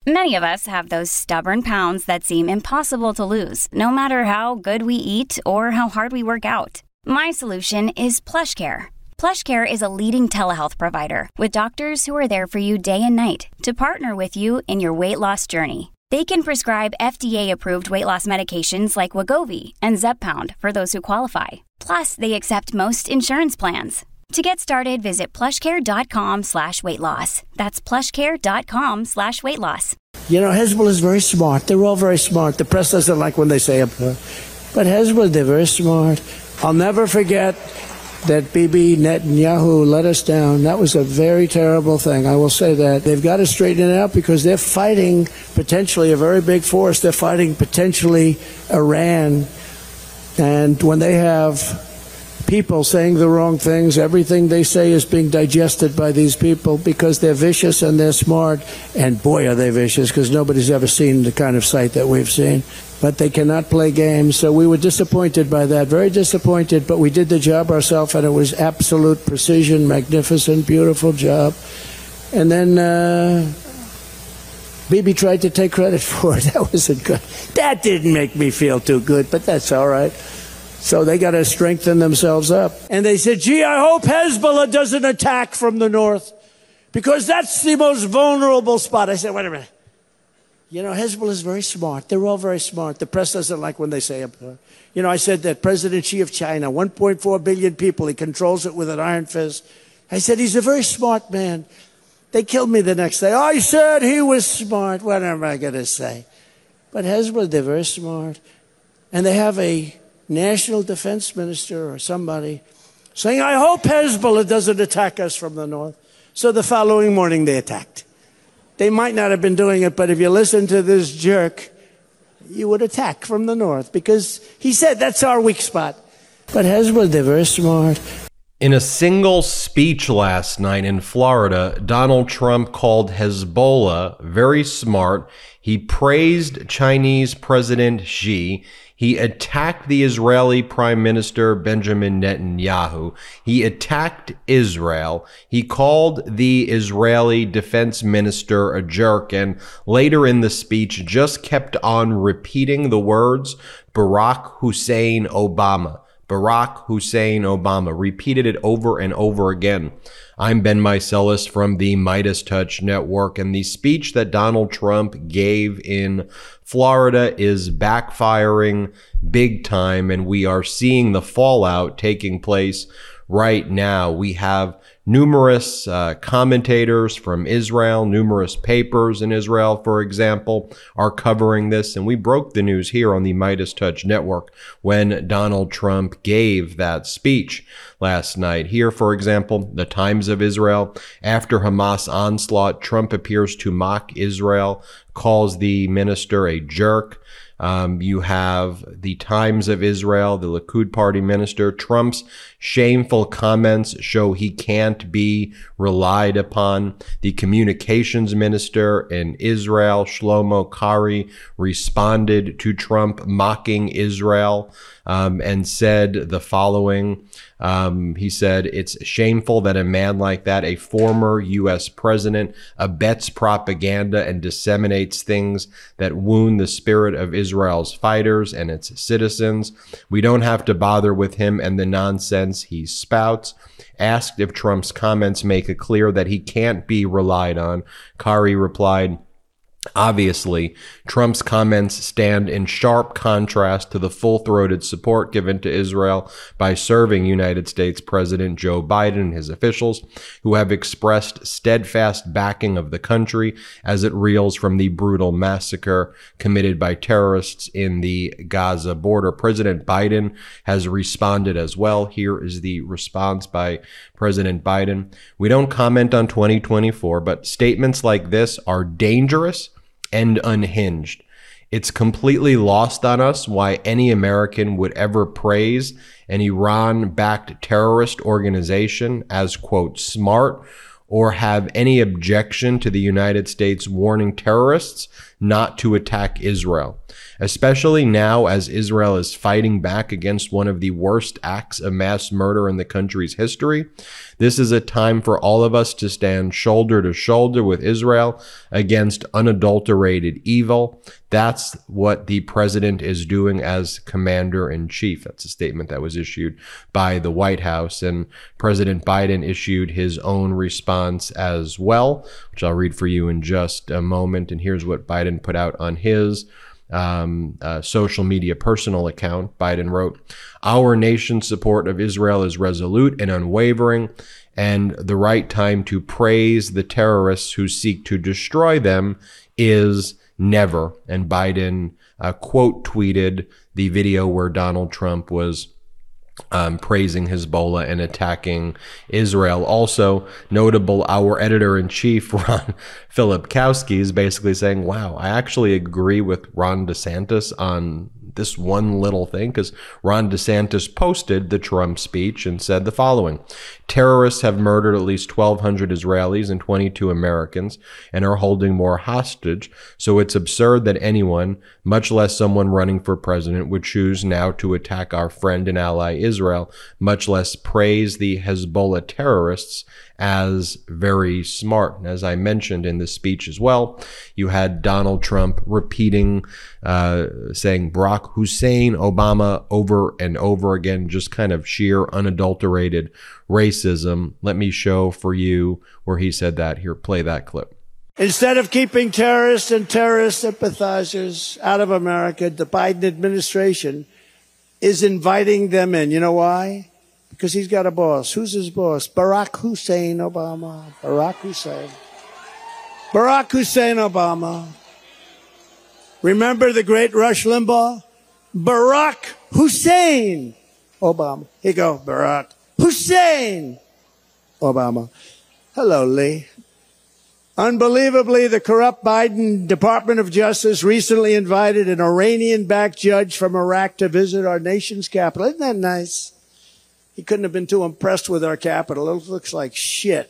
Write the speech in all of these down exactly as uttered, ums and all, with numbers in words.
Many of us have those stubborn pounds that seem impossible to lose, no matter how good we eat or how hard we work out. My solution is PlushCare. PlushCare is a leading telehealth provider with doctors who are there for you day and night to partner with you in your weight loss journey. They can prescribe F D A-approved weight loss medications like Wegovy and Zepbound for those who qualify. Plus, they accept most insurance plans. To get started, visit plushcare.com slash weight loss. That's plushcare.com slash weight loss. You know, Hezbollah is very smart. They're all very smart. The press doesn't like when they say it. But Hezbollah, they're very smart. I'll never forget that Bibi Netanyahu let us down. That was a very terrible thing. I will say that. They've got to straighten it out because they're fighting potentially a very big force. They're fighting potentially Iran. And when they have people saying the wrong things, everything they say is being digested by these people because they're vicious and they're smart. And boy, are they vicious, because nobody's ever seen the kind of sight that we've seen. But they cannot play games. So we were disappointed by that, very disappointed. But we did the job ourselves, and it was absolute precision, magnificent, beautiful job. And then uh, Bibi tried to take credit for it. That wasn't good. That didn't make me feel too good, but that's all right. So they got to strengthen themselves up. And they said, gee, I hope Hezbollah doesn't attack from the north, because that's the most vulnerable spot. I said, wait a minute. You know, Hezbollah is very smart. They're all very smart. The press doesn't like when they say it. You know, I said that President Xi of China, one point four billion people, he controls it with an iron fist. I said, he's a very smart man. They killed me the next day. I said he was smart. What am I going to say? But Hezbollah, they're very smart. And they have a national defense minister or somebody saying, I hope Hezbollah doesn't attack us from the north. So the following morning they attacked. They might not have been doing it, but if you listen to this jerk, you would attack from the north, because he said that's our weak spot. But Hezbollah, they're very smart. In a single speech last night in Florida, Donald Trump called Hezbollah very smart. He praised Chinese President Xi. He attacked the Israeli Prime Minister Benjamin Netanyahu. He attacked Israel. He called the Israeli Defense Minister a jerk, and later in the speech just kept on repeating the words Barack Hussein Obama. Barack Hussein Obama, repeated it over and over again. I'm Ben Meiselas from the Midas Touch Network, and the speech that Donald Trump gave in Florida is backfiring big time, and we are seeing the fallout taking place right now. We have numerous uh, commentators from Israel, numerous papers in Israel, for example, are covering this. And we broke the news here on the Midas Touch Network when Donald Trump gave that speech last night. Here, for example, the Times of Israel. After Hamas onslaught, Trump appears to mock Israel, calls the minister a jerk. Um, you have the Times of Israel, the Likud party minister. Trump's shameful comments show he can't be relied upon. The communications minister in Israel, Shlomo Kari, responded to Trump mocking Israel um, and said the following. Um, he said, it's shameful that a man like that, a former U S president, abets propaganda and disseminates things that wound the spirit of Israel's fighters and its citizens. We don't have to bother with him and the nonsense he spouts. Asked if Trump's comments make it clear that he can't be relied on, Kari replied, obviously, Trump's comments stand in sharp contrast to the full-throated support given to Israel by serving United States President Joe Biden and his officials, who have expressed steadfast backing of the country as it reels from the brutal massacre committed by terrorists in the Gaza border. President Biden has responded as well. Here is the response by President Biden. We don't comment on twenty twenty-four, but statements like this are dangerous and unhinged. It's completely lost on us why any American would ever praise an Iran-backed terrorist organization as, quote, smart or have any objection to the United States warning terrorists not to attack Israel, especially now as Israel is fighting back against one of the worst acts of mass murder in the country's history. This is a time for all of us to stand shoulder to shoulder with Israel against unadulterated evil. That's what the president is doing as commander-in-chief. That's a statement that was issued by the White House, and President Biden issued his own response as well, which I'll read for you in just a moment. And here's what Biden put out on his Um, uh, social media personal account. Biden wrote, "Our nation's support of Israel is resolute and unwavering, and the right time to praise the terrorists who seek to destroy them is never." And Biden uh, quote tweeted the video where Donald Trump was Um, praising Hezbollah and attacking Israel. Also notable, our editor-in-chief, Ron Filipkowski, is basically saying, wow, I actually agree with Ron DeSantis on this one little thing, because Ron DeSantis posted the Trump speech and said the following: terrorists have murdered at least twelve hundred Israelis and twenty-two Americans and are holding more hostage. So it's absurd that anyone, much less someone running for president, would choose now to attack our friend and ally Israel, much less praise the Hezbollah terrorists as very smart. And as I mentioned in the speech as well, you had Donald Trump repeating, uh, saying Barack Hussein Obama over and over again, just kind of sheer unadulterated racism. Let me show for you where he said that. Here, play that clip. Instead of keeping terrorists and terrorist sympathizers out of America, the Biden administration is inviting them in. You know why? Because he's got a boss. Who's his boss? Barack Hussein Obama. Barack Hussein. Barack Hussein Obama. Remember the great Rush Limbaugh? Barack Hussein Obama. Here you go, Barack Hussein Obama. Hello, Lee. Unbelievably, the corrupt Biden Department of Justice recently invited an Iranian-backed judge from Iraq to visit our nation's capital. Isn't that nice? He couldn't have been too impressed with our capital. It looks like shit.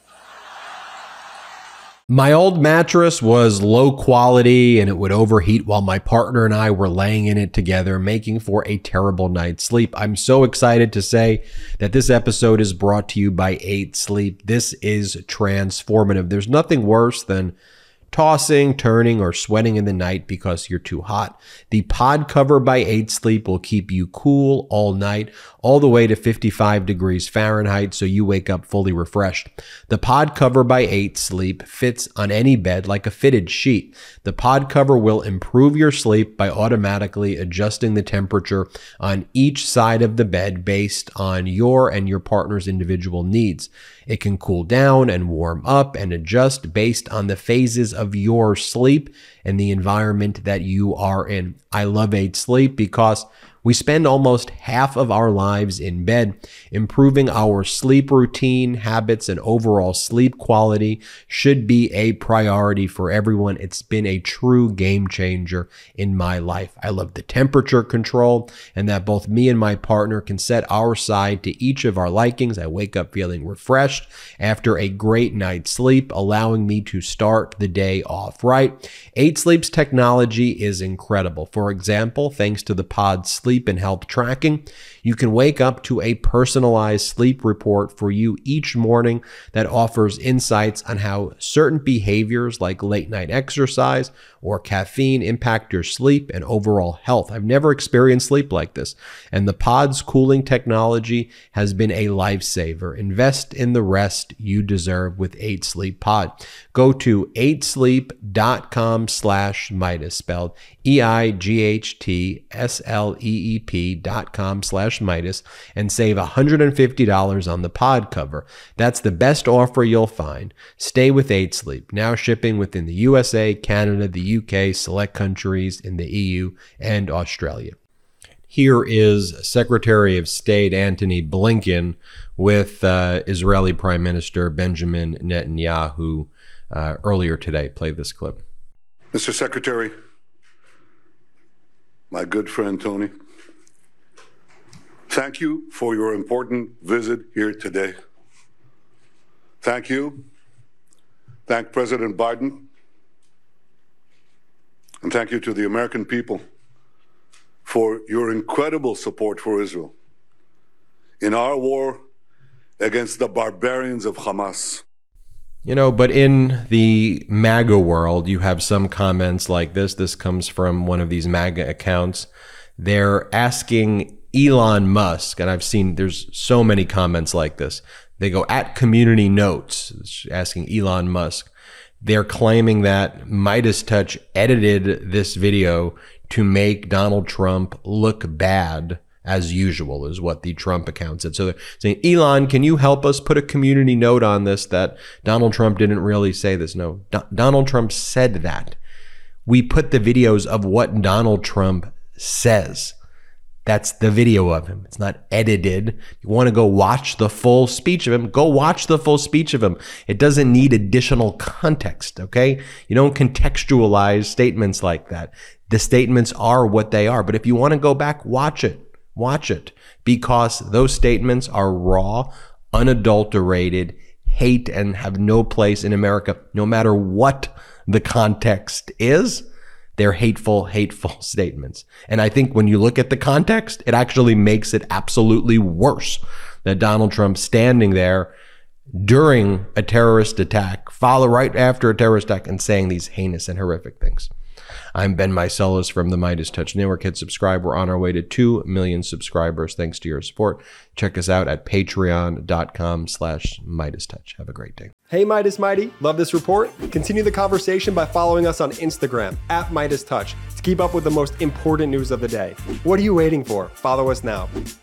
My old mattress was low quality and it would overheat while my partner and I were laying in it together, making for a terrible night's sleep. I'm so excited to say that this episode is brought to you by eight sleep. This is transformative. There's nothing worse than tossing, turning, or sweating in the night because you're too hot. The pod cover by eight sleep will keep you cool all night, all the way to fifty-five degrees Fahrenheit, so you wake up fully refreshed. The pod cover by eight sleep fits on any bed like a fitted sheet. The pod cover will improve your sleep by automatically adjusting the temperature on each side of the bed based on your and your partner's individual needs. It can cool down and warm up and adjust based on the phases of your sleep and the environment that you are in. I love eight sleep because we spend almost half of our lives in bed. Improving our sleep routine, habits, and overall sleep quality should be a priority for everyone. It's been a true game changer in my life. I love the temperature control and that both me and my partner can set our side to each of our likings. I wake up feeling refreshed after a great night's sleep, allowing me to start the day off right. eight sleep's technology is incredible. For example, thanks to the Pod Sleep and health tracking, you can wake up to a personalized sleep report for you each morning that offers insights on how certain behaviors like late night exercise or caffeine impact your sleep and overall health. I've never experienced sleep like this, and the Pod's cooling technology has been a lifesaver. Invest in the rest you deserve with eight sleep Pod. Go to eight sleep dot com slash Midas, spelled E I G H T S L E E P dot com slash Midas, and save one hundred fifty dollars on the pod cover. That's the best offer you'll find. Stay with eight sleep, now shipping within the U S A, Canada, the U K, select countries in the E U, and Australia. Here is Secretary of State Antony Blinken with uh, Israeli Prime Minister Benjamin Netanyahu uh, earlier today. Play this clip. Mister Secretary, my good friend Tony, thank you for your important visit here today. Thank you thank President Biden, and thank you to the American people for your incredible support for Israel in our war against the barbarians of Hamas. You know, but in the MAGA world, you have some comments like this. This comes from one of these MAGA accounts. They're asking Elon Musk, and I've seen there's so many comments like this. They go at community notes, asking Elon Musk. They're claiming that Midas Touch edited this video to make Donald Trump look bad as usual, is what the Trump account said. So they're saying, Elon, can you help us put a community note on this that Donald Trump didn't really say this? No, Do- Donald Trump said that. We put the videos of what Donald Trump says. That's the video of him. It's not edited. You want to go watch the full speech of him? Go watch the full speech of him. It doesn't need additional context, okay? You don't contextualize statements like that. The statements are what they are. But if you want to go back, watch it. Watch it. Because those statements are raw, unadulterated, hate, and have no place in America, no matter what the context is. They're hateful, hateful statements. And I think when you look at the context, it actually makes it absolutely worse that Donald Trump standing there during a terrorist attack, follow right after a terrorist attack, and saying these heinous and horrific things. I'm Ben Meiselas from the Midas Touch Network. Hit subscribe. We're on our way to two million subscribers. Thanks to your support. Check us out at patreon.com slash Midas Touch. Have a great day. Hey, Midas Mighty. Love this report? Continue the conversation by following us on Instagram at Midas Touch to keep up with the most important news of the day. What are you waiting for? Follow us now.